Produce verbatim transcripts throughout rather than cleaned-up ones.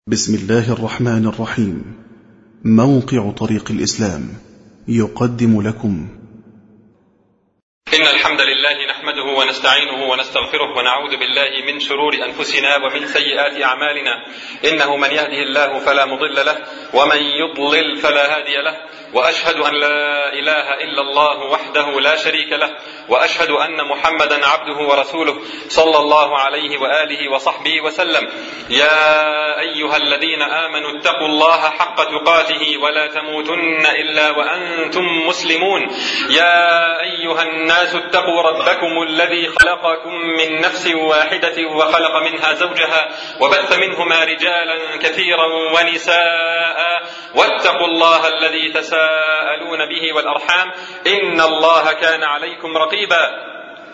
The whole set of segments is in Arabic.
بسم الله الرحمن الرحيم. موقع طريق الإسلام يقدم لكم إن الحمد لله نحمده ونستعينه ونستغفره ونعوذ بالله من شرور أنفسنا ومن سيئات أعمالنا، إنه من يهده الله فلا مضل له ومن يضلل فلا هادي له، وأشهد أن لا إله إلا الله وحده لا شريك له، وأشهد أن محمدا عبده ورسوله صلى الله عليه وآله وصحبه وسلم. يا أيها الذين آمنوا اتقوا الله حق تقاته ولا تموتن إلا وأنتم مسلمون. يا أيها الناس اتقوا ربكم الذي خلقكم من نفس واحدة وخلق منها زوجها وبث منهما رجالا كثيرا ونساء، واتقوا الله الذي تساءلون به والأرحام إن الله كان عليكم رقيبا.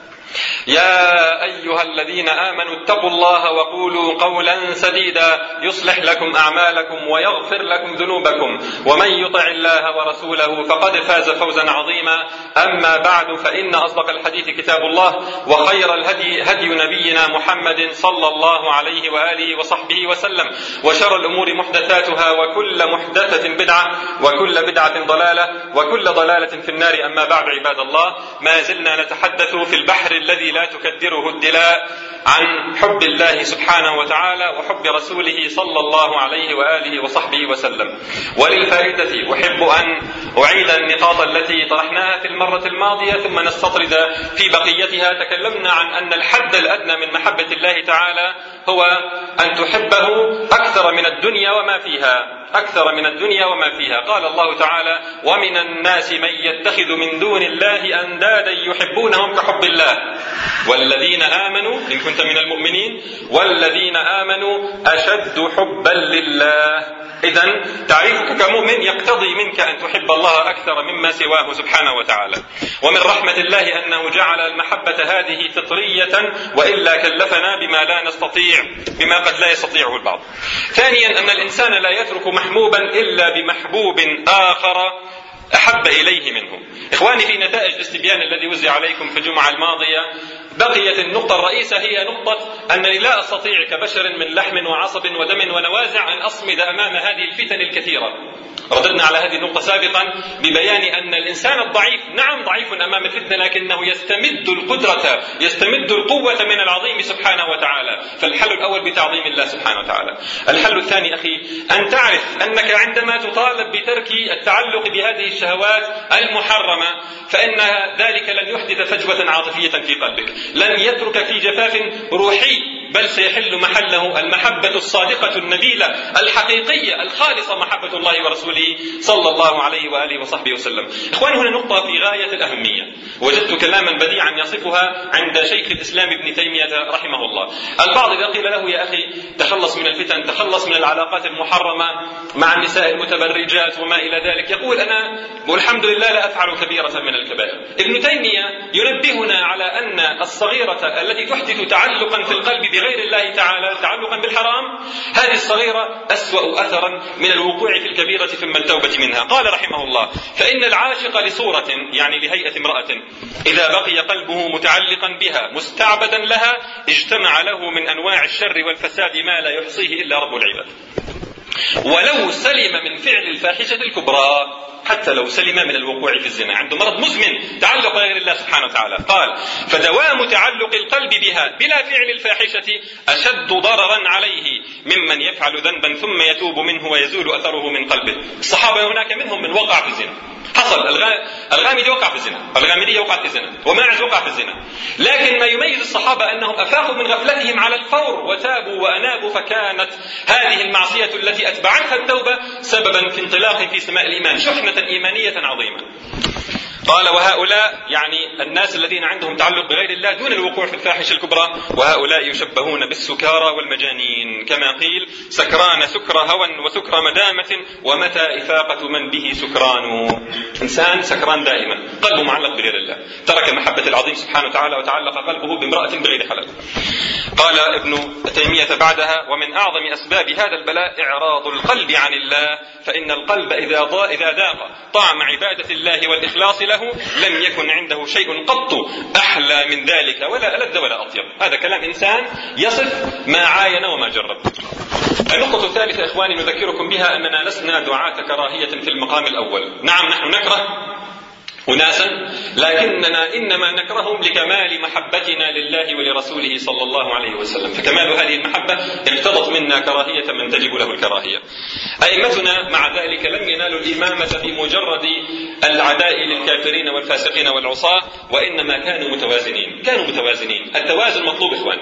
يا أيها الذين آمنوا اتقوا الله وقولوا قولا سديدا يصلح لكم أعمالكم ويغفر لكم ذنوبكم، ومن يطع الله ورسوله فقد فاز فوزا عظيما. أما بعد، فإن أصدق الحديث كتاب الله، وخير الهدي هدي نبينا محمد صلى الله عليه وآله وصحبه وسلم، وشر الأمور محدثاتها، وكل محدثة بدعة، وكل بدعة ضلالة، وكل ضلالة في النار. أما بعد، عباد الله، ما زلنا نتحدث في البحر الذي لا تكدره الدلاء عن حب الله سبحانه وتعالى وحب رسوله صلى الله عليه وآله وصحبه وسلم. وللفائدة أحب أن أعيد النقاط التي طرحناها في المرة الماضية ثم نستطرد في بقيتها. تكلمنا عن أن الحد الأدنى من محبة الله تعالى هو أن تحبه أكثر من الدنيا وما فيها، أكثر من الدنيا وما فيها. قال الله تعالى: ومن الناس من يتخذ من دون الله أندادا يحبونهم كحب الله والذين آمنوا، إن كنت من المؤمنين، والذين آمنوا أشد حبا لله. إذن تعريفك كمؤمن يقتضي منك أن تحب الله أكثر مما سواه سبحانه وتعالى. ومن رحمة الله أنه جعل المحبة هذه فطرية، وإلا كلفنا بما لا نستطيع، بما قد لا يستطيعه البعض. ثانيا، أن الإنسان لا يترك محبوبا إلا بمحبوب آخر أحب إليه منه. إخواني، في نتائج الاستبيان الذي وزع عليكم في الجمعة الماضية بقيت النقطة الرئيسة، هي نقطة أنني لا أستطيع كبشر من لحم وعصب ودم ونوازع أن أصمد أمام هذه الفتن الكثيرة. رددنا على هذه النقطة سابقا ببيان أن الإنسان الضعيف نعم ضعيف أمام الفتنة، لكنه يستمد القدرة، يستمد القوة من العظيم سبحانه وتعالى. فالحل الأول بتعظيم الله سبحانه وتعالى. الحل الثاني أخي أن تعرف أنك عندما تطالب بترك التعلق بهذه الشهوات المحرمة فإن ذلك لن يحدث فجوة عاطفية في قلبك، لن يترك في جفاف روحي، بل سيحل محله المحبة الصادقة النبيلة الحقيقية الخالصة، محبة الله ورسوله صلى الله عليه وآله وصحبه وسلم. إخواني، هنا نقطة في غاية الأهمية وجدت كلاما بديعا يصفها عند شيخ الإسلام ابن تيمية رحمه الله. البعض إذا قيل له: يا أخي تخلص من الفتن، تخلص من العلاقات المحرمة مع النساء المتبرجات وما إلى ذلك، يقول: أنا والحمد لله لا أفعل كبيرة من الكبائر. ابن تيمية ينبهنا على أن الصغيرة التي تحدث تعلقا في القلب بغير الله تعالى، تعلقا بالحرام، هذه الصغيرة أسوأ أثرا من الوقوع في الكبيرة ثم التوبة منها. قال رحمه الله: فإن العاشق لصورة، يعني لهيئة امرأة، إذا بقي قلبه متعلقا بها مستعبدا لها اجتمع له من أنواع الشر والفساد ما لا يحصيه إلا رب العباد، ولو سلم من فعل الفاحشة الكبرى، حتى لو سلم من الوقوع في الزنا، عنده مرض مزمن تعلق غير الله سبحانه وتعالى. قال: فدوام تعلق القلب بها بلا فعل الفاحشة أشد ضررا عليه ممن يفعل ذنبا ثم يتوب منه ويزول أثره من قلبه. الصحابة هناك منهم من وقع في الزنا، حصل الغامدي وقع في الزنا، الغامدية وقع في الزنا، وماعز وقع في الزنا، لكن ما يميز الصحابة أنهم أفاقوا من غفلتهم على الفور وتابوا وأنابوا، فكانت هذه المعصية التي أتبعتها التوبة سببا في انطلاق في سماء الإيمان، شحنة إيمانية عظيمة. قال: وهؤلاء، يعني الناس الذين عندهم تعلق بغير الله دون الوقوع في الفاحشة الكبرى، وهؤلاء يشبهون بالسكارى والمجانين، كما قيل: سكران سكر هوى وسكر مدامة، ومتى إفاقة من به سكران. إنسان سكران دائما، قلبه معلق بغير الله، ترك محبة العظيم سبحانه وتعالى وتعلق قلبه بامرأة بغير حلال. قال ابن تيمية بعدها: ومن أعظم أسباب هذا البلاء إعراض القلب عن الله، فإن القلب إذا ضاق طعم عبادة الله والإخلاص له له لم يكن عنده شيء قط أحلى من ذلك ولا ألذ ولا أطيب. هذا كلام إنسان يصف ما عاين وما جرب. النقطة الثالثة إخواني نذكركم بها أننا لسنا دعاة كراهية في المقام الأول. نعم نحن نكره أناسا لكننا إنما نكرههم لكمال محبتنا لله ولرسوله صلى الله عليه وسلم، فكمال هذه المحبة اقتضت منا كراهية من تجب له الكراهية. أئمتنا مع ذلك لم ينالوا الإمامة بمجرد العداء للكافرين والفاسقين والعصاة، وإنما كانوا متوازنين. كانوا متوازنين. التوازن مطلوب إخواني.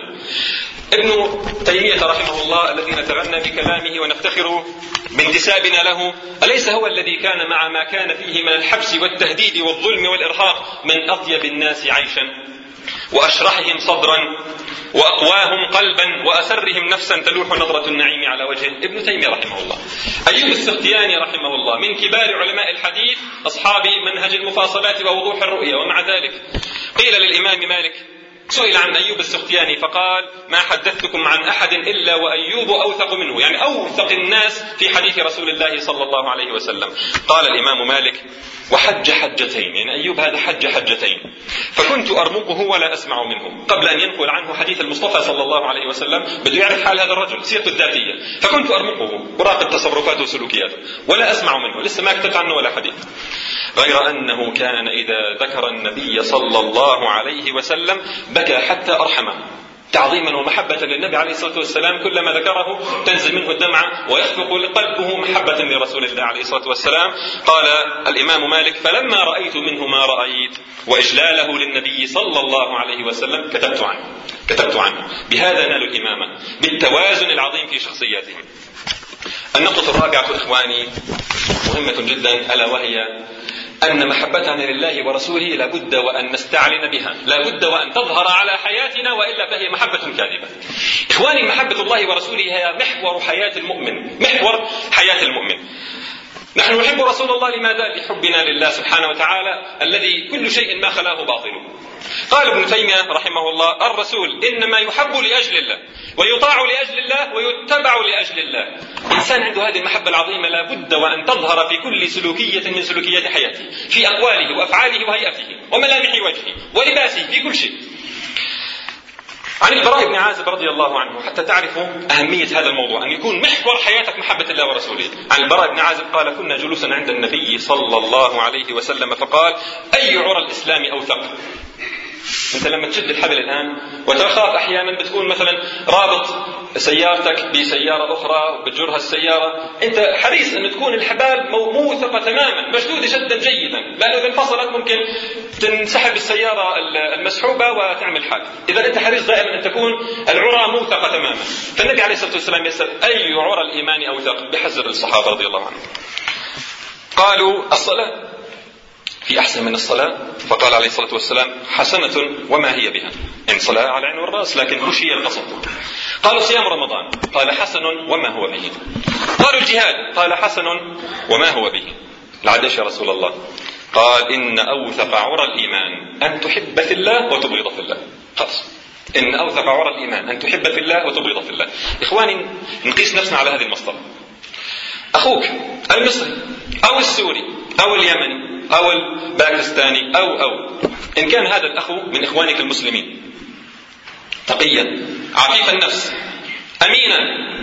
ابن تيمية رحمه الله الذي نتغنى بكلامه ونفتخر بانتسابنا له، أليس هو الذي كان مع ما كان فيه من الحبس والتهديد والظلم والإرهاق من أطيب الناس عيشا وأشرحهم صدرا وأقواهم قلبا وأسرهم نفسا تلوح نظرة النعيم على وجهه؟ ابن تيمية رحمه الله. أيوب السختياني رحمه الله من كبار علماء الحديث أصحاب منهج المفاصلات ووضوح الرؤية، ومع ذلك قيل للإمام مالك، سئل عن أيوب السختياني فقال: ما حدثتكم عن أحد إلا وأيوب أوثق منه، يعني أوثق الناس في حديث رسول الله صلى الله عليه وسلم. قال الإمام مالك: وحج حجتين، يعني أيوب هذا حج حجتين، فكنت أرمقه ولا أسمع منه. قبل أن ينقل عنه حديث المصطفى صلى الله عليه وسلم بده يعرف حال هذا الرجل، سيرته الذاتية، فكنت أرمقه وراقب تصرفاته وسلوكياته ولا أسمع منه، لسه ما كتبت عنه ولا حديث. غير أنه كان إذا ذكر النبي صلى الله عليه وسلم بكى حتى أرحمه، تعظيما ومحبة للنبي عليه الصلاة والسلام. كلما ذكره تنزل منه الدمعة ويخفق قلبه محبة لرسول الله عليه الصلاة والسلام. قال الإمام مالك: فلما رأيت منه ما رأيت وإجلاله للنبي صلى الله عليه وسلم كتبت عنه كتبت عنه بهذا نالوا الإمامة، بالتوازن العظيم في شخصياتهم. النقطة الرابعة إخواني مهمة جدا، ألا وهي أن محبتنا لله ورسوله لابد وأن نستعلن بها، لابد وأن تظهر على حياتنا، وإلا فهي محبة كاذبة. إخواني، محبة الله ورسوله هي محور حياة المؤمن، محور حياة المؤمن. نحن نحب رسول الله لماذا؟ لحبنا لله سبحانه وتعالى الذي كل شيء ما خلاه باطل. قال ابن تيمية رحمه الله: الرسول إنما يحب لأجل الله ويطاع لأجل الله ويتبع لأجل الله. إنسان عنده هذه المحبة العظيمة لابد وأن تظهر في كل سلوكية من سلوكيات حياته، في أقواله وأفعاله وهيئته وملامح وجهه ولباسه، في كل شيء. عن البراء بن عازب رضي الله عنه، حتى تعرفوا أهمية هذا الموضوع، أن يكون محور حياتك محبة الله ورسوله. عن البراء بن عازب قال: كنا جلوسا عند النبي صلى الله عليه وسلم فقال: أي عرى الإسلام أوثق؟ أنت لما تشد الحبل الآن وتخاف أحيانا بتكون مثلا رابط سيارتك بسيارة أخرى وبتجرها السيارة، أنت حريص أن تكون الحبال موثقة تماما مشدودة شدا جيدا، لأنه إذا انفصلت ممكن تنسحب السيارة المسحوبة وتعمل حادث. إذا أنت حريص دائما أن تكون العرى موثقة تماما. فالنبي عليه الصلاة والسلام يسأل: أي عرى الإيمان أوثق؟ بحذر الصحابة رضي الله عنهم. قالوا: الصلاة. في أحسن من الصلاة؟ فقال عليه الصلاة والسلام: حسنة وما هي بها، إن صلاة على العين والرأس لكن مش هي القصد. قالوا: صيام رمضان. قال: حسن وما هو به. قالوا: الجهاد. قال: حسن وما هو به. العدش يا رسول الله. قال: إن أوثق عرى الإيمان أن تحب في الله وتبغض في الله. خلاص، إن أوثق عرى الإيمان أن تحب في الله وتبغض في الله. إخواني، نقيس نفسنا على هذه المسطرة. أخوك المصري أو السوري أو اليمني أو الباكستاني أو أو إن كان هذا الأخ من إخوانك المسلمين تقيا عفيف النفس أمينا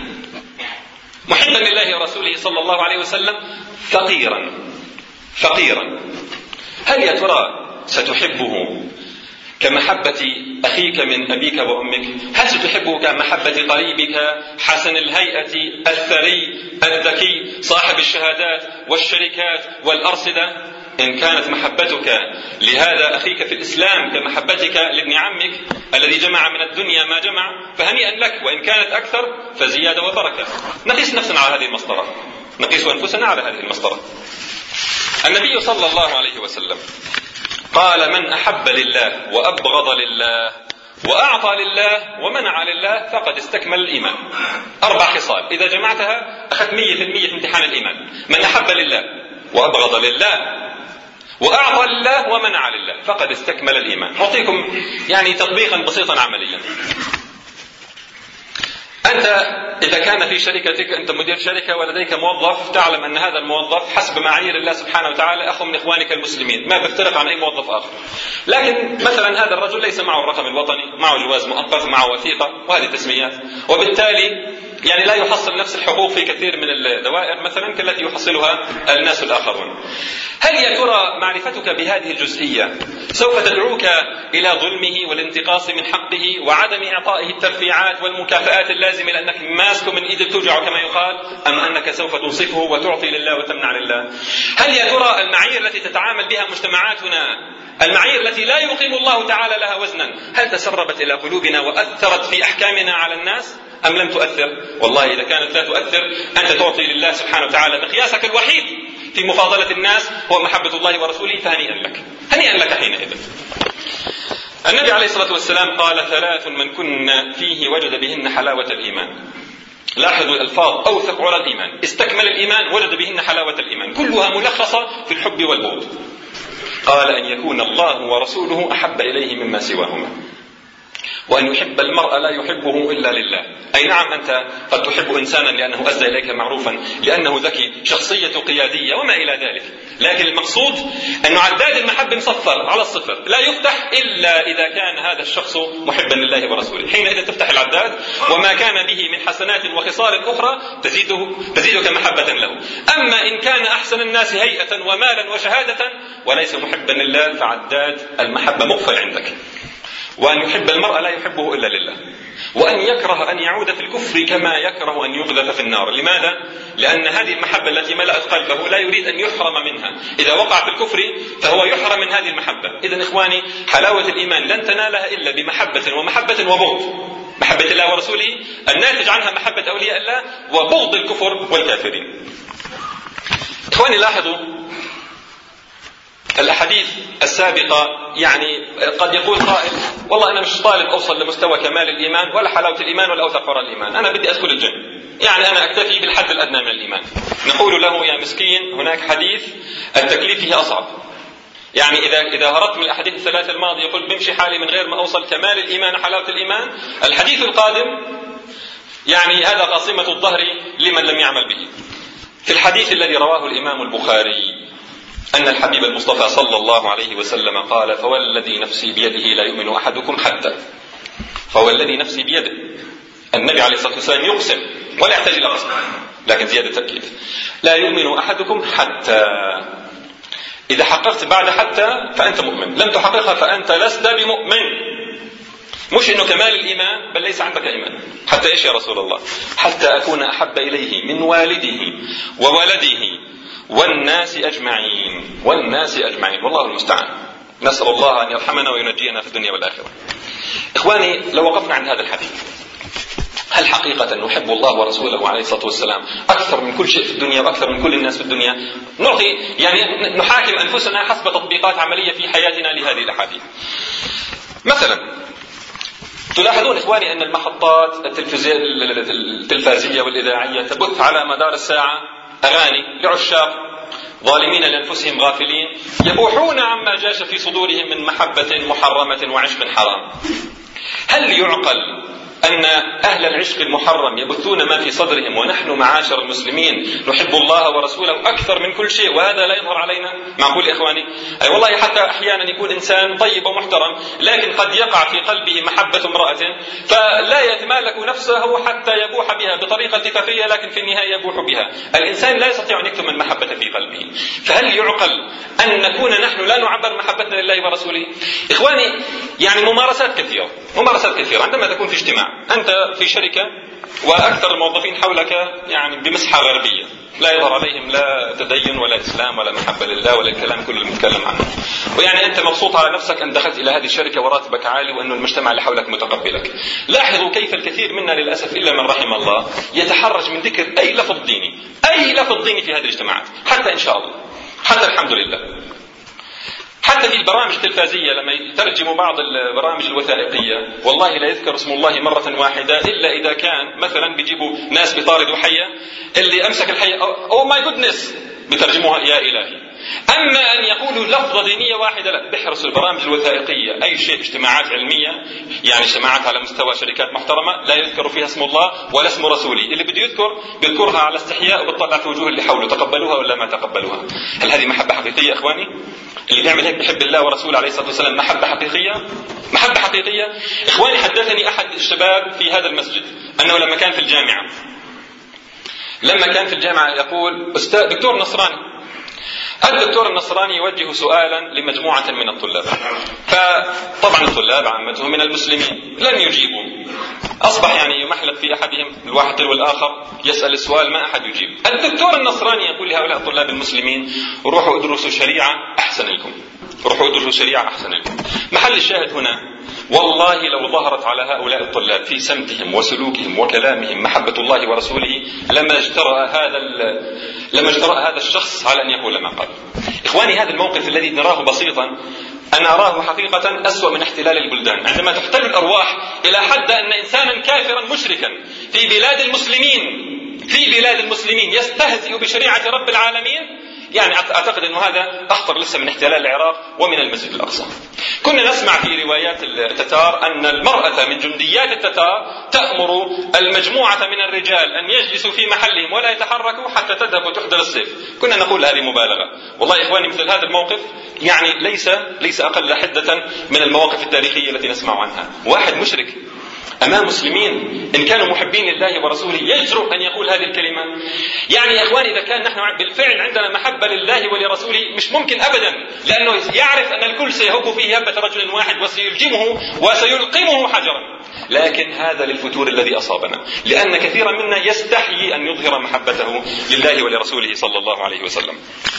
محبا لله ورسوله صلى الله عليه وسلم فقيرا فقيرا، هل يا ترى ستحبه كمحبة أخيك من أبيك وأمك؟ هل ستحبه كمحبة قريبك حسن الهيئة الثري الذكي صاحب الشهادات والشركات والأرصدة؟ إن كانت محبتك لهذا أخيك في الإسلام كمحبتك لابن عمك الذي جمع من الدنيا ما جمع فهنيئا لك، وإن كانت أكثر فزيادة وبركة. نقيس نفسنا على هذه المسطرة، نقيس أنفسنا على هذه المسطرة. النبي صلى الله عليه وسلم قال: من أحب لله وأبغض لله وأعطى لله ومنع لله فقد استكمل الإيمان. أربع خصال إذا جمعتها أخذت مية في المية في امتحان الإيمان. من أحب لله وأبغض لله وأعطى لله ومنع لله فقد استكمل الإيمان. أعطيكم يعني تطبيقا بسيطا عمليا. أنت إذا كان في شركتك أنت مدير شركة ولديك موظف، تعلم أن هذا الموظف حسب معايير الله سبحانه وتعالى أخو من إخوانك المسلمين، ما بيفترق عن أي موظف آخر. لكن مثلا هذا الرجل ليس معه الرقم الوطني، معه جواز مؤقت، معه وثيقة، وهذه تسميات، وبالتالي يعني لا يحصل نفس الحقوق في كثير من الدوائر مثلا كالتي يحصلها الناس الآخرون. هل يا ترى معرفتك بهذه الجزئية سوف تدعوك إلى ظلمه والانتقاص من حقه وعدم إعطائه الترفيعات والمكافآت اللازمة لأنك ماسك من إيد توجع كما يقال، أم أنك سوف تنصفه وتعطي لله وتمنع لله؟ هل يا ترى المعايير التي تتعامل بها مجتمعاتنا، المعايير التي لا يقيم الله تعالى لها وزنا، هل تسربت إلى قلوبنا وأثرت في أحكامنا على الناس أم لم تؤثر؟ والله إذا كانت لا تؤثر أنت تعطي لله سبحانه وتعالى مقياسك الوحيد في مفاضلة الناس هو محبة الله ورسوله، فهنيئا لك، هنيئا لك حينئذ. النبي عليه الصلاة والسلام قال: ثلاث من كن فيه وجد بهن حلاوة الإيمان. لاحظوا الألفاظ: أوثق عرى الإيمان، استكمل الإيمان، وجد بهن حلاوة الإيمان، كلها ملخصة في الحب والبغض. قال: أن يكون الله ورسوله أحب إليه مما سواهما، وأن يحب المرء لا يحبه إلا لله. أي نعم، أنت قد تحب إنسانا لأنه أسدى إليك معروفا، لأنه ذكي، شخصية قيادية وما إلى ذلك، لكن المقصود أن عداد المحب مصفر على الصفر، لا يفتح إلا إذا كان هذا الشخص محبا لله ورسوله، حينئذ تفتح العداد، وما كان به من حسنات وخصال أخرى تزيده تزيدك محبة له. أما إن كان أحسن الناس هيئة ومالا وشهادة وليس محبا لله فعداد المحبة مقفل عندك. وأن يحب المرء لا يحبه إلا لله، وأن يكره أن يعود في الكفر كما يكره أن يقذف في النار. لماذا؟ لأن هذه المحبة التي ملأت قلبه لا يريد أن يحرم منها، إذا وقع في الكفر فهو يحرم من هذه المحبة. إذن إخواني، حلاوة الإيمان لن تنالها إلا بمحبة ومحبة وبغض، محبة الله ورسوله الناتج عنها محبة أولياء الله وبغض الكفر والكافرين. إخواني لاحظوا الأحاديث السابقة، يعني قد يقول قائل: والله أنا مش طالب أوصل لمستوى كمال الإيمان ولا حلاوة الإيمان ولا أوثق عرى الإيمان، أنا بدي أدخل الجنة، يعني أنا أكتفي بالحد الأدنى من الإيمان. نقول له: يا مسكين، هناك حديث التكليف فيه أصعب. يعني إذا إذا هربت من الأحاديث الثلاثة الماضية يقول بمشي حالي من غير ما أوصل كمال الإيمان وحلاوة الإيمان، الحديث القادم يعني هذا قاصمة الظهر لمن لم يعمل به. في الحديث الذي رواه الإمام البخاري أن الحبيب المصطفى صلى الله عليه وسلم قال: فوالذي نفسي بيده لا يؤمن أحدكم حتى، فوالذي نفسي بيده، النبي عليه الصلاة والسلام يقسم ولا يحتاج إلى قسم، لكن زيادة تأكيد، لا يؤمن أحدكم حتى. إذا حققت بعد حتى فأنت مؤمن، لم تحققها فأنت لست بمؤمن. مش إنه كمال الإيمان، بل ليس عندك إيمان. حتى إيش يا رسول الله؟ حتى أكون أحب إليه من والده وولده والناس أجمعين، والناس أجمعين، والله المستعان. نسأل الله أن يرحمنا وينجينا في الدنيا والآخرة. إخواني، لو وقفنا عند هذا الحديث، هل حقيقة نحب الله ورسوله عليه الصلاة والسلام أكثر من كل شيء في الدنيا وأكثر من كل الناس في الدنيا؟ نعطي يعني نحاكم أنفسنا حسب تطبيقات عملية في حياتنا لهذه الأحاديث. مثلا تلاحظون إخواني أن المحطات التلفزية والإذاعية تبث على مدار الساعة أغاني لعشاق ظالمين لأنفسهم غافلين يبوحون عما جاش في صدورهم من محبة محرمة وعشق حرام. هل يعقل أن أهل العشق المحرم يبثون ما في صدرهم ونحن معاشر المسلمين نحب الله ورسوله أكثر من كل شيء وهذا لا يظهر علينا؟ معقول يا إخواني؟ أي والله حتى أحيانا يكون إنسان طيب ومحترم لكن قد يقع في قلبه محبة امرأة فلا يتمالك نفسه حتى يبوح بها بطريقة التفافية، لكن في النهاية يبوح بها. الإنسان لا يستطيع أن يكتم المحبة في قلبه. فهل يعقل أن نكون نحن لا نعبر محبتنا لله ورسوله؟ إخواني، يعني ممارسات كثيرة ممارسات كثيرة عندما تكون في اجتماع، أنت في شركة وأكثر الموظفين حولك يعني بمسحة غربية لا يظهر عليهم لا تدين ولا إسلام ولا محبة لله ولا الكلام كله المتكلم عنه، ويعني أنت مبسوط على نفسك أن دخلت إلى هذه الشركة وراتبك عالي وأن المجتمع اللي حولك متقبلك. لاحظوا كيف الكثير منا للأسف إلا من رحم الله يتحرج من ذكر أي لفظ ديني أي لفظ ديني في هذه الاجتماعات، حتى إن شاء الله، حتى الحمد لله. حتى في البرامج التلفزية لما يترجموا بعض البرامج الوثائقية والله لا يذكر اسم الله مرة واحدة إلا إذا كان مثلا بيجيبوا ناس بيطاردوا حية، اللي أمسك الحية أو ماي جودنس بترجموها يا إلهي، أما أن يقولوا لفظة دينية واحدة لا، بيحرصوا البرامج الوثائقية أي شيء اجتماعات علمية، يعني اجتماعات على مستوى شركات محترمة لا يذكر فيها اسم الله ولا اسم رسوله، اللي بده يذكر بيذكرها على استحياء وبتطلع في وجوه اللي حوله تقبلوها ولا ما تقبلوها. هل هذه محبة حقيقية إخواني؟ اللي بيعمل هيك بحب الله ورسوله عليه الصلاة والسلام محبة حقيقية؟ محبة حقيقية إخواني. حدثني أحد الشباب في هذا المسجد أنه لما كان في الجامعة لما كان في الجامعة يقول أستاذ دكتور نصراني، الدكتور النصراني يوجه سؤالا لمجموعة من الطلاب، فطبعا الطلاب عامتهم من المسلمين لن يجيبوا، أصبح يعني يمحلق في أحدهم الواحد تلو الآخر يسأل السؤال ما أحد يجيب. الدكتور النصراني يقول لهؤلاء الطلاب المسلمين روحوا ادرسوا شريعة أحسن لكم، روحوا ادرسوا شريعة أحسن لكم. محل الشاهد هنا والله لو ظهرت على هؤلاء الطلاب في سمتهم وسلوكهم وكلامهم محبة الله ورسوله لما اجترأ هذا لما اجترأ هذا الشخص على أن يقول ما قال. إخواني هذا الموقف الذي نراه بسيطا أنا أراه حقيقة أسوأ من احتلال البلدان، عندما تحتل الأرواح إلى حد أن إنسانا كافرا مشركا في بلاد المسلمين في بلاد المسلمين يستهزئ بشريعة رب العالمين، يعني أعتقد أن هذا أخطر لسه من احتلال العراق ومن المسجد الأقصى. كنا نسمع في روايات التتار أن المرأة من جنديات التتار تأمر المجموعة من الرجال أن يجلسوا في محلهم ولا يتحركوا حتى تذهب وتحضر السيف. كنا نقول هذه مبالغة. والله إخواني مثل هذا الموقف يعني ليس ليس أقل حدة من المواقف التاريخية التي نسمع عنها. واحد مشرك أمام مسلمين إن كانوا محبين لله ورسوله يجرؤ أن يقول هذه الكلمة. يعني يا إخواني إذا كان نحن بالفعل عندنا محبة لله ولرسوله مش ممكن أبدا، لأنه يعرف أن الكل سيهب فيه هبة رجل واحد وسيلجمه وسيلقمه حجرا. لكن هذا للفتور الذي أصابنا، لأن كثيرا منا يستحيي أن يظهر محبته لله ولرسوله صلى الله عليه وسلم.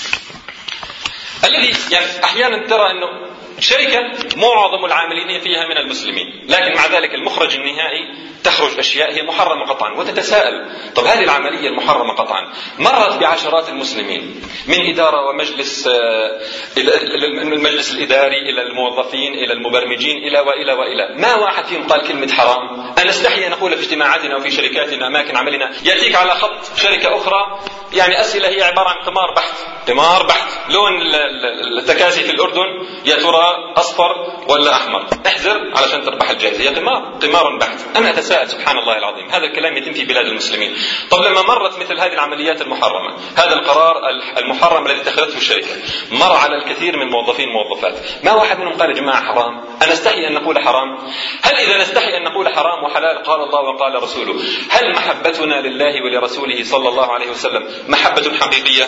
الذي يعني أحيانا ترى أنه شركة معظم العاملين فيها من المسلمين، لكن مع ذلك المخرج النهائي تخرج أشياء هي محرمة قطعا، وتتساءل طب هذه العملية المحرمة قطعا مرت بعشرات المسلمين من إدارة ومجلس المجلس الإداري إلى الموظفين إلى المبرمجين إلى وإلى وإلى، ما واحد فيهم قال كلمة حرام؟ أنا استحي أن أقول في اجتماعاتنا وفي شركاتنا أماكن عملنا يأتيك على خط شركة أخرى يعني أسئلة هي عبارة عن قمار بحث قمار بحث لون التكاسي في الأردن يا ترى أصفر ولا أحمر، احذر علشان تربح الجائزة، هي قمار قمار بحث. أنا أتساءل سبحان الله العظيم هذا الكلام يتم في بلاد المسلمين. طب لما مرت مثل هذه العمليات المحرمة، هذا القرار المحرم الذي اتخذته الشركة مر على الكثير من الموظفين والموظفات، ما واحد منهم قال يا جماعة حرام؟ أنا استحي أن نقول حرام؟ هل إذا نستحي أن نقول حرام وحلال قال الله وقال رسوله، هل محبتنا لله ولرسوله صلى الله عليه وسلم محبة حقيقية؟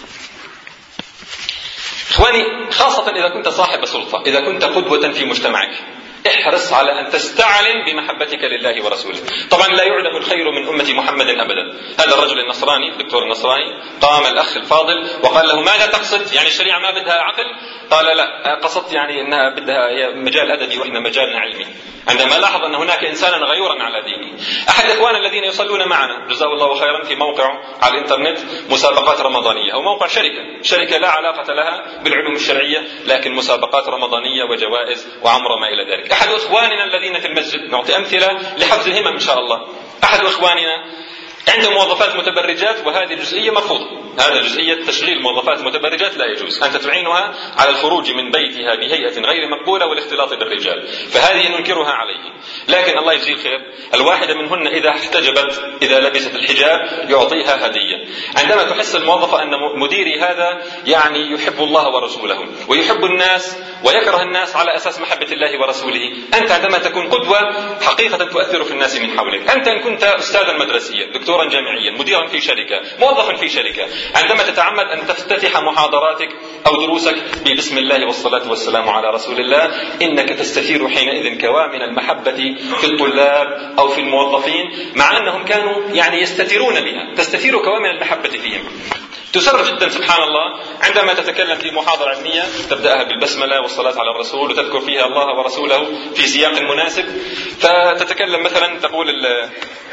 إخواني خاصة إذا كنت صاحب سلطة، إذا كنت قدوة في مجتمعك، احرص على أن تستعلن بمحبتك لله ورسوله. طبعا لا يعدم الخير من أمة محمد أبدا. هذا الرجل النصراني الدكتور النصراني قام الأخ الفاضل وقال له ماذا تقصد؟ يعني الشريعة ما بدها عقل؟ قال لا قصدت يعني أنها بدها مجال أدبي وإحنا مجالنا علمي. عندما لاحظ أن هناك إنسانا غيورا على دينه. أحد إخواننا الذين يصلون معنا جزاه الله خيرا في موقع على الإنترنت مسابقات رمضانية، هو موقع شركة شركة لا علاقة لها بالعلوم الشرعية لكن مسابقات رمضانية وجوائز وعمر ما إلى ذلك. أحد إخواننا الذين في المسجد نعطي أمثلة لحفظ الهمم إن شاء الله، أحد إخواننا عنده موظفات متبرجات وهذه الجزئية مرفوضة، هذا جزئية تشغيل موظفات متبرجات لا يجوز، أنت تعينها على الخروج من بيتها بهيئة غير مقبولة والاختلاط بالرجال، فهذه ننكرها عليه. لكن الله يجزيه الخير الواحدة منهن إذا احتجبت إذا لبست الحجاب يعطيها هدية. عندما تحس الموظفة أن مديري هذا يعني يحب الله ورسوله ويحب الناس ويكره الناس على أساس محبة الله ورسوله، أنت عندما تكون قدوة حقيقة تؤثر في الناس من حولك. أنت إن كنت أستاذا مدرسيا دكتورا جامعيا مديرا في شركة موظفا في شركة، عندما تتعمد أن تفتتح محاضراتك أو دروسك ببسم الله والصلاة والسلام على رسول الله، إنك تستثير حينئذ كوامن المحبة في الطلاب أو في الموظفين مع أنهم كانوا يعني يستترون بها، تستثير كوامن المحبة فيهم. تسر جدا سبحان الله عندما تتكلم في محاضرة علمية تبدأها بالبسملة والصلاة على الرسول وتذكر فيها الله ورسوله في سياق مناسب، فتتكلم مثلا تقول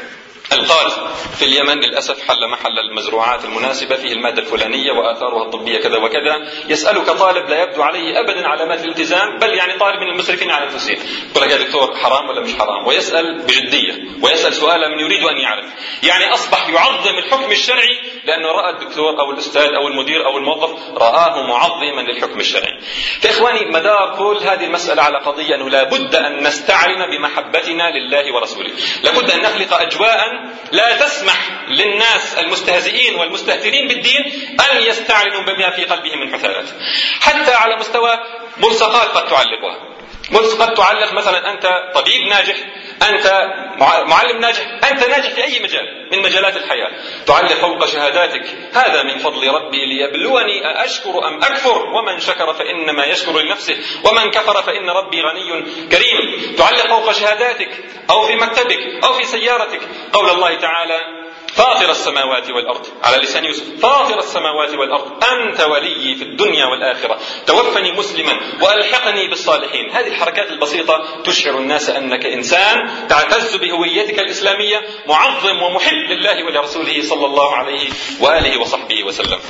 القات في اليمن للأسف حل محل المزروعات المناسبة فيه المادة الفلانية وآثارها الطبية كذا وكذا. يسألك طالب لا يبدو عليه أبدا علامات الالتزام، بل يعني طالب من المسرفين على أنفسهم، يقول لك يا دكتور حرام ولا مش حرام، ويسأل بجدية ويسأل سؤالا من يريد أن يعرف. يعني أصبح يعظم الحكم الشرعي لأنه رأى الدكتور أو الأستاذ أو المدير أو الموظف رآه معظما للحكم الشرعي. فإخواني مدار كل هذه المسألة على قضية أنه لا بد أن نستعلن بمحبتنا لله ورسوله، لابد أن نخلق أجواء لا تسمح للناس المستهزئين والمستهترين بالدين أن يستعلنوا بما في قلبهم من حثالات. حتى على مستوى ملصقات قد تعلقها، قد تعلق مثلا أنت طبيب ناجح، أنت معلم ناجح، أنت ناجح في أي مجال من مجالات الحياة، تعلق فوق شهاداتك هذا من فضل ربي ليبلوني أشكر أم أكفر، ومن شكر فإنما يشكر لنفسه ومن كفر فإن ربي غني كريم. تعلق فوق شهاداتك أو في مكتبك أو في سيارتك قول الله تعالى فاطر السماوات والأرض على لسان يوسف، فاطر السماوات والأرض أنت ولي في الدنيا والآخرة توفني مسلما وألحقني بالصالحين. هذه الحركات البسيطة تشعر الناس أنك إنسان تعتز بهويتك الإسلامية، معظم ومحب لله ولرسوله صلى الله عليه وآله وصحبه وسلم.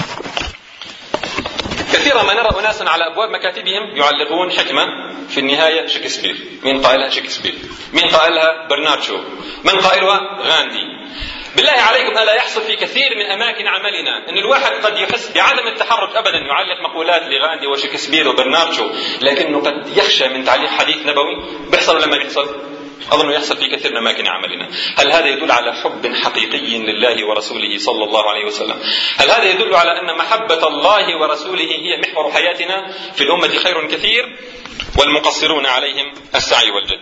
كثيرا ما نرى أناسا على أبواب مكاتبهم يعلقون حكمة في النهاية شكسبير. من قائلها شكسبير؟ من قائلها برنارد شو؟ من قائلها غاندي؟ بالله عليكم ألا يحصل في كثير من أماكن عملنا أن الواحد قد يحس بعدم التحرك أبدا يعلق مقولات لغاندي وشكسبير وبرنارد شو، لكنه قد يخشى من تعليق حديث نبوي. بيحصل ولا ما بيحصل؟ أظن يحصل في كثير من أماكن عملنا. هل هذا يدل على حب حقيقي لله ورسوله صلى الله عليه وسلم؟ هل هذا يدل على أن محبة الله ورسوله هي محور حياتنا؟ في الأمة خير كثير والمقصرون عليهم السعي والجد.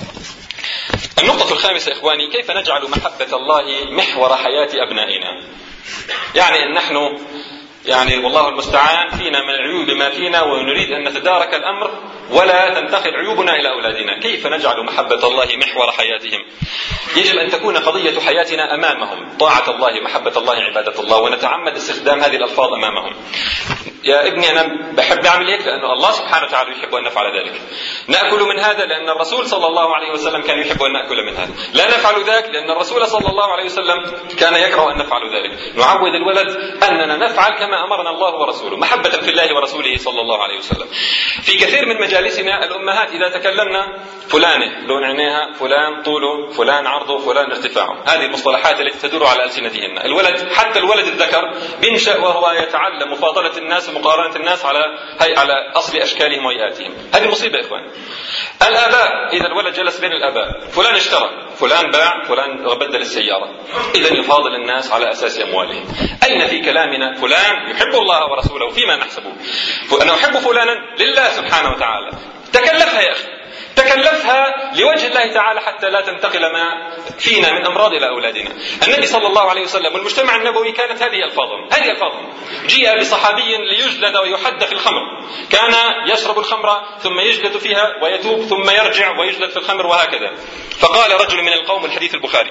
النقطة الخامسة إخواني، كيف نجعل محبة الله محور حياة أبنائنا؟ يعني أن نحن يعني والله المستعان فينا من العيوب ما فينا ونريد أن نتدارك الأمر ولا تنتقل عيوبنا إلى أولادنا. كيف نجعل محبة الله محور حياتهم؟ يجب أن تكون قضية حياتنا أمامهم طاعة الله، محبة الله، عبادة الله، ونتعمد استخدام هذه الألفاظ أمامهم. يا ابني أنا بحب أعمل هيك لأن الله سبحانه وتعالى يحب أن نفعل ذلك. نأكل من هذا لأن الرسول صلى الله عليه وسلم كان يحب أن نأكل من هذا. لا نفعل ذاك لأن الرسول صلى الله عليه وسلم كان يكره أن نفعل ذلك. نعود الولد أننا نفعل كما أمرنا الله ورسوله محبة في الله ورسوله صلى الله عليه وسلم. في كثير من مجالسنا الأمهات إذا تكلمنا فلانة لون عينيها، فلان طوله، فلان عرضه، فلان ارتفاعه، هذه المصطلحات التي تدور على ألسنتهن. الولد حتى الولد الذكر بينشأ وهو يتعلم مفاضلة الناس ومقارنة الناس على هي على أصل أشكالهم وهيئاتهم. هذه مصيبة إخوان. الآباء إذا الولد جلس بين الآباء، فلان اشترى، فلان باع، فلان بدل السيارة، إذا يفاضل الناس على أساس أموالهم. أين في كلامنا فلان يحب الله ورسوله فيما نحسبه؟ أنا أحب فلانا لله سبحانه وتعالى. تكلفها يا أخي، تكلفها لوجه الله تعالى حتى لا تنتقل ما فينا من أمراض إلى أولادنا. النبي صلى الله عليه وسلم والمجتمع النبوي كانت هذه ألفاظهم، هذه ألفاظهم. جيء بصحابي ليجلد ويحد في الخمر، كان يشرب الخمر ثم يجلد فيها ويتوب ثم يرجع ويجلد في الخمر وهكذا. فقال رجل من القوم، الحديث البخاري،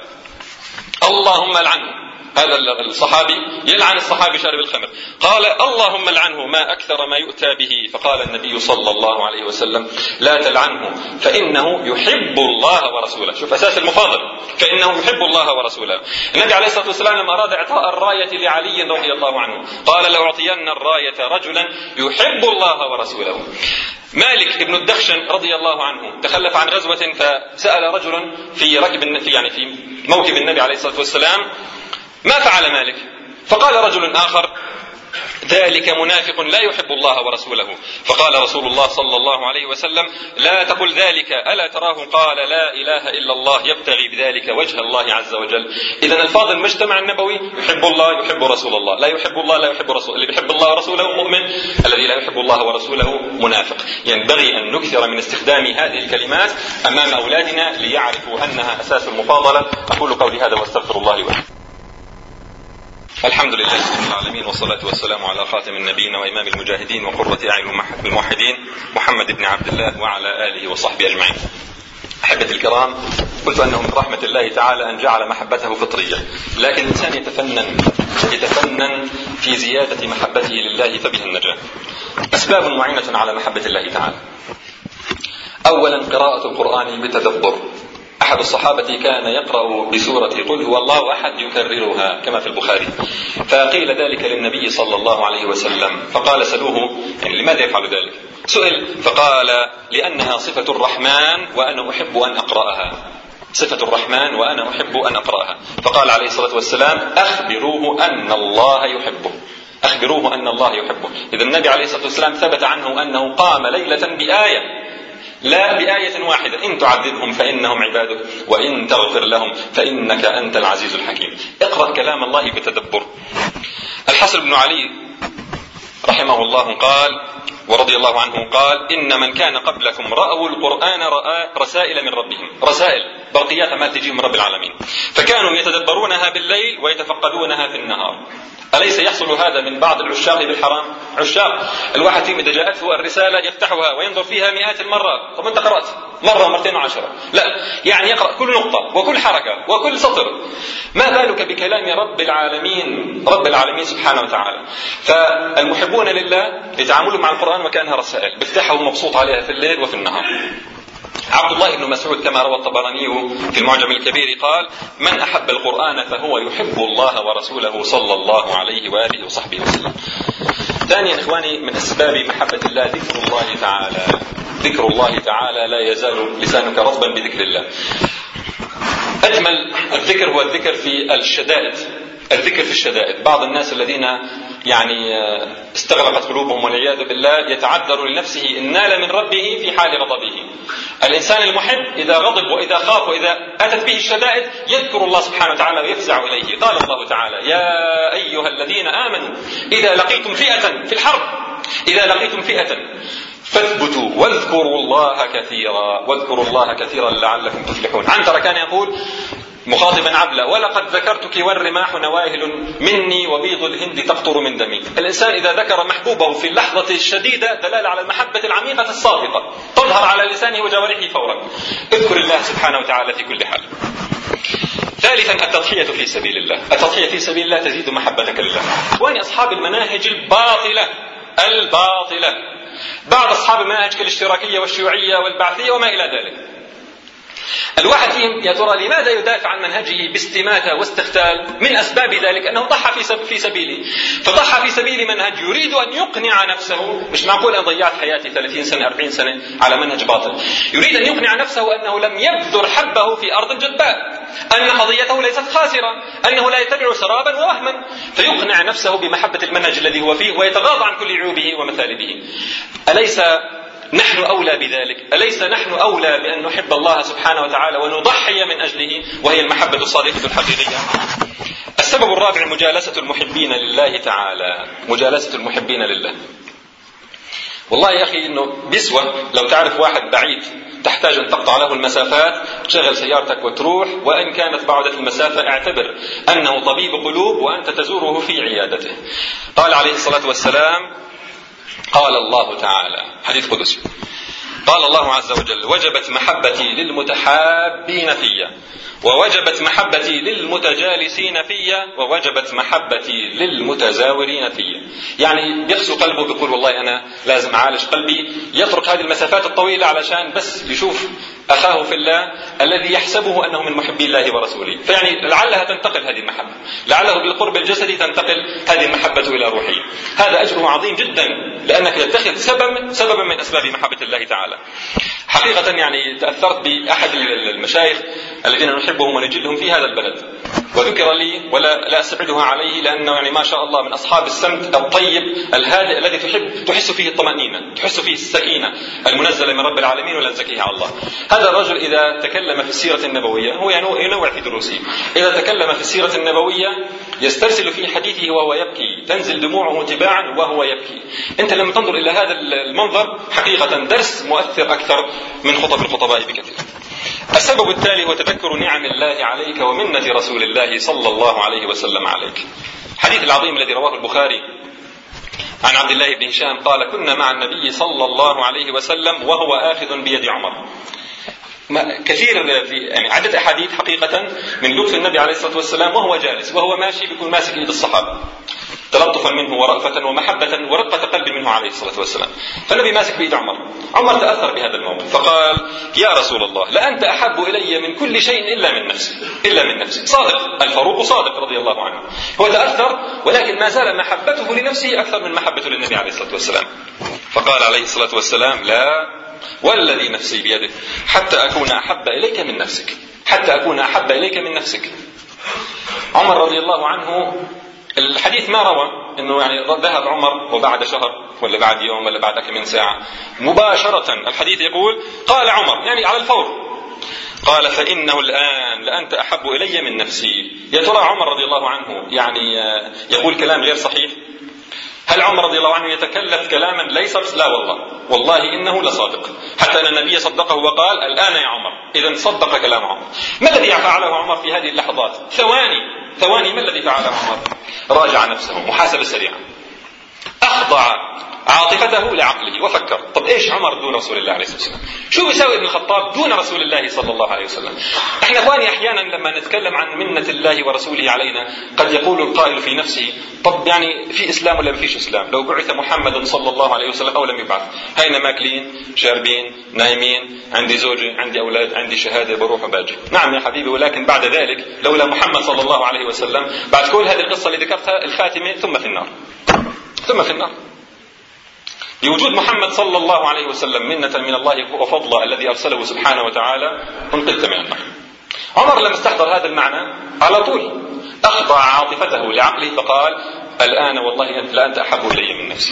اللهم لعنه. هذا الصحابي يلعن الصحابي شارب الخمر، قال اللهم لعنه ما أكثر ما يؤتى به. فقال النبي صلى الله عليه وسلم لا تلعنه فإنه يحب الله ورسوله. شوف أساس المفاضل، فإنه يحب الله ورسوله. النبي عليه الصلاة والسلام لما أراد إعطاء الراية لعلي رضي الله عنه قال لأعطين الراية رجلا يحب الله ورسوله. مالك ابن الدخشن رضي الله عنه تخلف عن غزوة فسأل رجل في ركب في يعني في موكب النبي عليه الصلاة والسلام ما فعل مالك؟ فقال رجل آخر ذلك منافق لا يحب الله ورسوله. فقال رسول الله صلى الله عليه وسلم لا تقل ذلك ألا تراه قال لا إله إلا الله يبتغي بذلك وجه الله عز وجل. إذن الفاظ المجتمع النبوي يحب الله يحب رسول الله، لا يحب الله لا يحب رسول، اللي بيحب الله ورسوله مؤمن، الذي لا يحب الله ورسوله منافق. ينبغي أن نكثر من استخدام هذه الكلمات أمام أولادنا ليعرفوا أنها أساس المفاضلة. أقول قولي هذا واستغفر الله لي ولكم. الحمد لله رب العالمين، والصلاة والسلام على خاتم النبيين وإمام المجاهدين وقرة أعين الموحدين محمد بن عبد الله وعلى آله وصحبه أجمعين. أحبتي الكرام، قلت أنه من رحمة الله تعالى أن جعل محبته فطرية، لكن الإنسان يتفنن يتفنن في زيادة محبته لله فبها النجاة. أسباب معينة على محبة الله تعالى: أولا قراءة القرآن بتدبر. أحد الصحابة كان يقرأ بسورة قل هو الله أحد يكررها كما في البخاري، فقيل ذلك للنبي صلى الله عليه وسلم فقال سلوه يعني لماذا يفعل ذلك؟ سئل فقال لأنها صفة الرحمن وأنا أحب أن أقرأها، صفة الرحمن وأنا أحب أن أقرأها. فقال عليه الصلاة والسلام أخبروه أن الله يحبه، أخبروه أن الله يحبه. إذا النبي عليه الصلاة والسلام ثبت عنه أنه قام ليلة بآية، لا بآية واحدة، إن تعذبهم فإنهم عبادك وإن تغفر لهم فإنك أنت العزيز الحكيم. اقرأ كلام الله بتدبر. الحسن بن علي رحمه الله قال ورضي الله عنه قال إن من كان قبلكم رأوا القرآن رأى رسائل من ربهم، رسائل برقيات ما تجي من رب العالمين، فكانوا يتدبرونها بالليل ويتفقدونها في النهار. أليس يحصل هذا من بعض العشاق بالحرام؟ عشاق الواحد فيهم إذا جاءته الرسالة يفتحها وينظر فيها مئات المرات. طب أنت قرأت مرة مرتين وعشرة؟ لا، يعني يقرأ كل نقطة وكل حركة وكل سطر. ما بالك بكلام رب العالمين، رب العالمين سبحانه وتعالى. فالمحبون لله يتعاملوا مع القرآن وكأنها رسائل، بيفتحها ومبسوط عليها في الليل وفي النهار. عبد الله بن مسعود كما روى الطبراني في المعجم الكبير قال من أحب القرآن فهو يحب الله ورسوله صلى الله عليه وآله وصحبه وسلم. ثانيا إخواني من أسباب محبة الله ذكر الله تعالى، ذكر الله تعالى لا يزال لسانك رطبا بذكر الله. أجمل الذكر هو الذكر في الشدائد، الذكر في الشدائد. بعض الناس الذين يعني استغرقت قلوبهم والعياذ بالله يتعذر لنفسه إن نال من ربه في حال غضبه. الإنسان المحب إذا غضب وإذا خاف وإذا أتت به الشدائد يذكر الله سبحانه وتعالى ويفزع إليه. قال الله تعالى يا أيها الذين آمنوا إذا لقيتم فئة في الحرب، إذا لقيتم فئة فاثبتوا واذكروا الله كثيرا، واذكروا الله كثيرا لعلكم تفلحون. عنترة كان يقول مخاطبا عبلة ولقد ذكرتك والرماح نواهل مني وبيض الهند تقطر من دمي. الإنسان إذا ذكر محبوبه في اللحظة الشديدة دلالة على المحبة العميقة الصادقة تظهر على لسانه وجوارحه فورا. اذكر الله سبحانه وتعالى في كل حال. ثالثا التضحية في سبيل الله، التضحية في سبيل الله تزيد محبتك لله. وأن أصحاب المناهج الباطلة الباطلة بعض أصحاب المناهج كالاشتراكية والشيوعية والبعثية وما إلى ذلك، الواحد فيهم يا ترى لماذا يدافع عن منهجه باستماتة واستختال؟ من أسباب ذلك أنه ضحى في في سبيله، فضحى في سبيل منهج يريد أن يقنع نفسه. مش معقول أن ضيعت حياتي ثلاثين سنة أربعين سنة على منهج باطل. يريد أن يقنع نفسه أنه لم يبذر حبه في أرض جدباء، أن قضيته ليست خاسرة، أنه لا يتبع سرابا ووهما، فيقنع نفسه بمحبة المنهج الذي هو فيه ويتغاضى عن كل عيوبه ومثالبه. أليس نحن أولى بذلك؟ أليس نحن أولى بأن نحب الله سبحانه وتعالى ونضحي من أجله، وهي المحبة الصادقة الحقيقية؟ السبب الرابع مجالسة المحبين لله تعالى، مجالسة المحبين لله. والله يا أخي إنه بيسوى لو تعرف واحد بعيد تحتاج أن تقطع له المسافات، تشغل سيارتك وتروح، وإن كانت بعدت المسافة اعتبر أنه طبيب قلوب وأنت تزوره في عيادته. قال عليه الصلاة والسلام قال الله تعالى حديث قدسي قال الله عز وجل وجبت محبتي للمتحابين فيا ووجبت محبتي للمتجالسين فيا ووجبت محبتي للمتزاورين فيا. يعني بيخسو قلبه بيقول والله أنا لازم أعالج قلبي، يترك هذه المسافات الطويلة علشان بس يشوف أخاه في الله الذي يحسبه أنه من محبي الله ورسوله، فيعني لعلها تنتقل هذه المحبة، لعله بالقرب الجسدي تنتقل هذه المحبة إلى روحه. هذا أجره عظيم جدا لأنك تتخذ سبب سببا من أسباب محبة الله تعالى. حقيقة يعني تأثرت بأحد المشايخ الذين نحبهم ونجلهم في هذا البلد، وذكر لي ولا لا أستبعدها عليه لأنه يعني ما شاء الله من أصحاب السمت الطيب الهادئ الذي تحب تحس فيه الطمأنينة، تحس فيه السكينة المنزلة من رب العالمين ولا نزكيها على الله. هذا الرجل إذا تكلم في السيرة النبوية، هو ينوع في دروسه، إذا تكلم في السيرة النبوية يسترسل في حديثه وهو يبكي، تنزل دموعه تباعا وهو يبكي. أنت لما تنظر إلى هذا المنظر حقيقة درس مؤثر أكثر من خطب الخطباء بكثير. السبب التالي هو تذكر نعم الله عليك ومنة رسول الله صلى الله عليه وسلم عليك. حديث العظيم الذي رواه البخاري عن عبد الله بن هشام قال كنا مع النبي صلى الله عليه وسلم وهو آخذ بيد عمر. كثير في يعني عدة أحاديث حقيقة من لطف النبي عليه الصلاة والسلام وهو جالس وهو ماشي بيكون ماسك يد الصحابة. تلطفا منه ورأفة ومحبة ورقة قلب منه عليه الصلاة والسلام. فالنبي ماسك بيد عمر. عمر تأثر بهذا الموقف فقال: يا رسول الله، لأنت أحب إلي من كل شيء إلا من نفسي، إلا من نفسي. صادق، الفاروق صادق رضي الله عنه. هو تأثر، ولكن ما زال محبته لنفسه أكثر من محبته للنبي عليه الصلاة والسلام. فقال عليه الصلاة والسلام: لا والذي نفسي بيده حتى أكون أحب إليك من نفسك، حتى أكون أحب إليك من نفسك. عمر رضي الله عنه، الحديث ما روى انه يعني ذهب عمر وبعد شهر ولا بعد يوم ولا بعد كم من ساعة، مباشرة الحديث يقول قال عمر يعني على الفور، قال: فإنه الآن لأنت أحب إلي من نفسي. يا ترى عمر رضي الله عنه يعني يقول كلام غير صحيح؟ هل عمر رضي الله عنه يتكلف كلاما ليس؟ لا والله، والله إنه لصادق، حتى أن النبي صدقه وقال: الآن يا عمر. إذن صدق كلام عمر. ما الذي فعله عمر في هذه اللحظات؟ ثواني ثواني ما الذي فعله عمر؟ راجع نفسه محاسبة سريعة، أخضع عاطفته لعقله وفكر: طب إيش عمر دون رسول الله عليه الصلاة والسلام؟ شو بيساوي ابن الخطاب دون رسول الله صلى الله عليه وسلم؟ احنا اخواني احيانا لما نتكلم عن منة الله ورسوله علينا قد يقول القائل في نفسه: طب يعني في اسلام ولا ما فيش اسلام؟ لو بعث محمد صلى الله عليه وسلم او لم يبعث، هينا ماكلين شاربين نايمين، عندي زوجي عندي اولاد عندي شهاده بروح وباجي. نعم يا حبيبي، ولكن بعد ذلك لولا محمد صلى الله عليه وسلم بعد كل هذه القصه اللي ذكرتها الخاتمه ثم في النار، ثم في النار. بوجود محمد صلى الله عليه وسلم منة من الله وفضله الذي أرسله سبحانه وتعالى انقذت من النار. عمر لما استحضر هذا المعنى على طول أخضع عاطفته لعقله فقال: الآن والله أنت لا أنت أحب إلي من نفسي.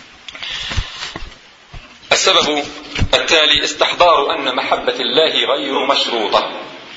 السبب التالي استحضار أن محبة الله غير مشروطة.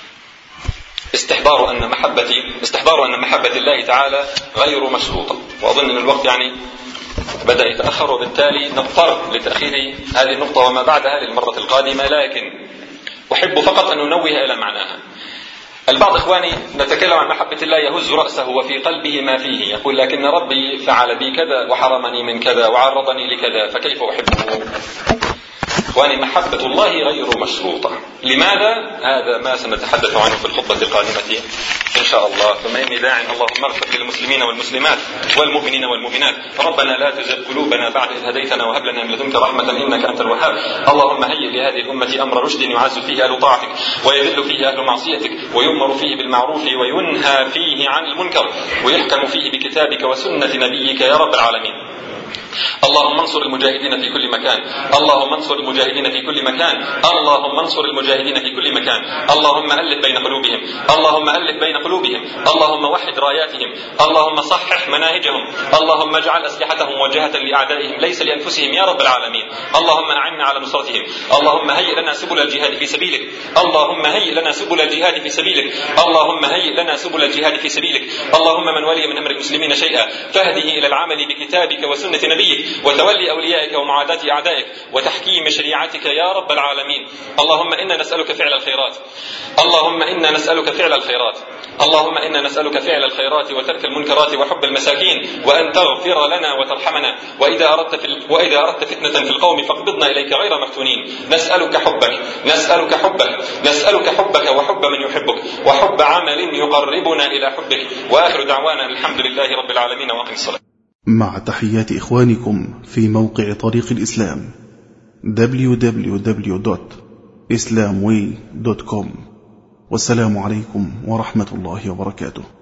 استحضار أن محبة استحضار أن محبة الله تعالى غير مشروطة. وأظن أن الوقت يعني بدأ يتأخر، وبالتالي نضطر لتأخير هذه النقطة وما بعدها للمرة القادمة، لكن أحب فقط أن ننوه إلى معناها. البعض إخواني نتكلم عن محبة الله يهز رأسه وفي قلبه ما فيه، يقول: لكن ربي فعل بي كذا وحرمني من كذا وعرضني لكذا فكيف أحبه؟ إخواني، محبة الله غير مشروطة. لماذا؟ هذا ما سنتحدث عنه في الخطبة القادمة إن شاء الله. ثم إني داع اللهم اغفر للمسلمين والمسلمات والمؤمنين والمؤمنات. ربنا لا تزغ قلوبنا بعد إذ هديتنا وهب لنا من لدنك رحمة إنك أنت الوهاب. اللهم هيئ لهذه الأمة أمر رشد يعز فيه أهل طاعتك ويذل فيه أهل معصيتك ويؤمر فيه بالمعروف وينهى فيه عن المنكر ويحكم فيه بكتابك وسنة نبيك يا رب العالمين. اللهم انصر المجاهدين في كل مكان، اللهم انصر المجاهدين في كل مكان، اللهم انصر المجاهدين في كل مكان. اللهم ألف بين قلوبهم، اللهم ألف بين قلوبهم، اللهم وحد راياتهم، اللهم صحح مناهجهم، اللهم اجعل أسلحتهم موجهة لأعدائهم ليس لأنفسهم يا رب العالمين. اللهم أعنا على نصرتهم، اللهم هيئ لنا سبل الجهاد في سبيلك، اللهم هيئ لنا سبل الجهاد في سبيلك، اللهم هيئ لنا سبل الجهاد في سبيلك. اللهم من ولي من أمر المسلمين شيئا فاهده إلى العمل بكتابك وسنة نبيك وتولي أوليائك ومعاداة أعدائك وتحكيم شريعتك يا رب العالمين. اللهم إنا نسألك فعل الخيرات، اللهم إنا نسألك فعل الخيرات، اللهم إنا نسألك فعل الخيرات وترك المنكرات وحب المساكين وأن تغفر لنا وترحمنا، وإذا أردت, في وإذا أردت فتنة في القوم فاقبضنا إليك غير مفتونين. نسألك حبك، نسألك حبك، نسألك حبك وحب من يحبك وحب عمل يقربنا إلى حبك. وآخر دعوانا الحمد لله رب العالمين وأقم الصلاة. مع تحيات إخوانكم في موقع طريق الإسلام دبليو دبليو دبليو دوت إسلام واي دوت كوم. والسلام عليكم ورحمة الله وبركاته.